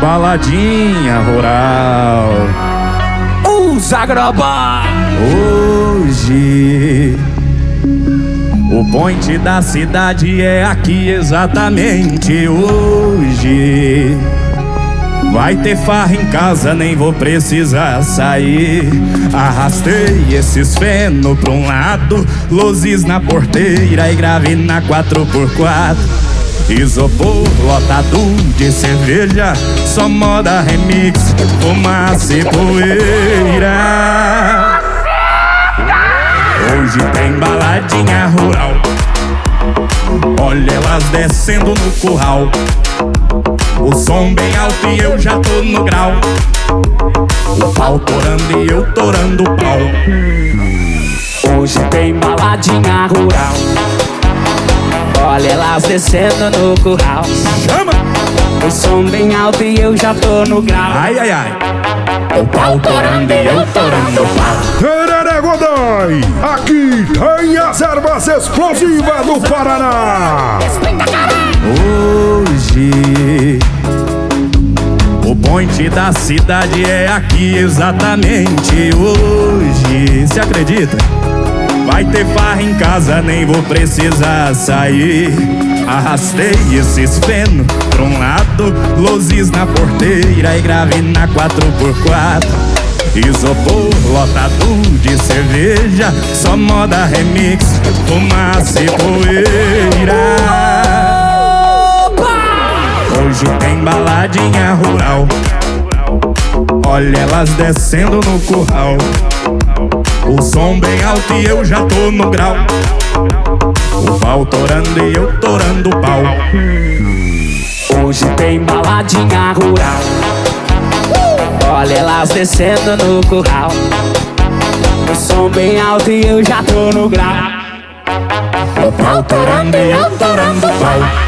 baladinha rural. Os Agrobá. Hoje o point da cidade é aqui exatamente hoje. Vai ter farra em casa, nem vou precisar sair. Arrastei esses feno pra um lado, luzes na porteira e grave na 4x4. Isopor lotado de cerveja, só moda remix, fumaça e poeira. Hoje tem baladinha rural, olha elas descendo no curral. O som bem alto e eu já tô no grau. O pau torando e eu torando o pau. Hoje tem baladinha rural, olha elas descendo no curral. Chama! O som bem alto e eu já tô no grau. Ai, ai, ai. O pau torando e eu torando o pau. Tereré Godoy, aqui tem as ervas explosivas do Paraná. Hoje o point da cidade é aqui exatamente hoje. Cê acredita? Vai ter farra em casa, nem vou precisar sair. Arrastei esses feno pra um lado, luzes na porteira e grave na 4x4. Isopor lotado de cerveja, só moda remix, fumaça e poeira. Hoje tem baladinha rural, olha elas descendo no curral. O som bem alto e eu já tô no grau. O pau torando e eu torando o pau. Hoje tem baladinha rural, olha elas descendo no curral. O som bem alto e eu já tô no grau. O pau torando e eu torando o pau.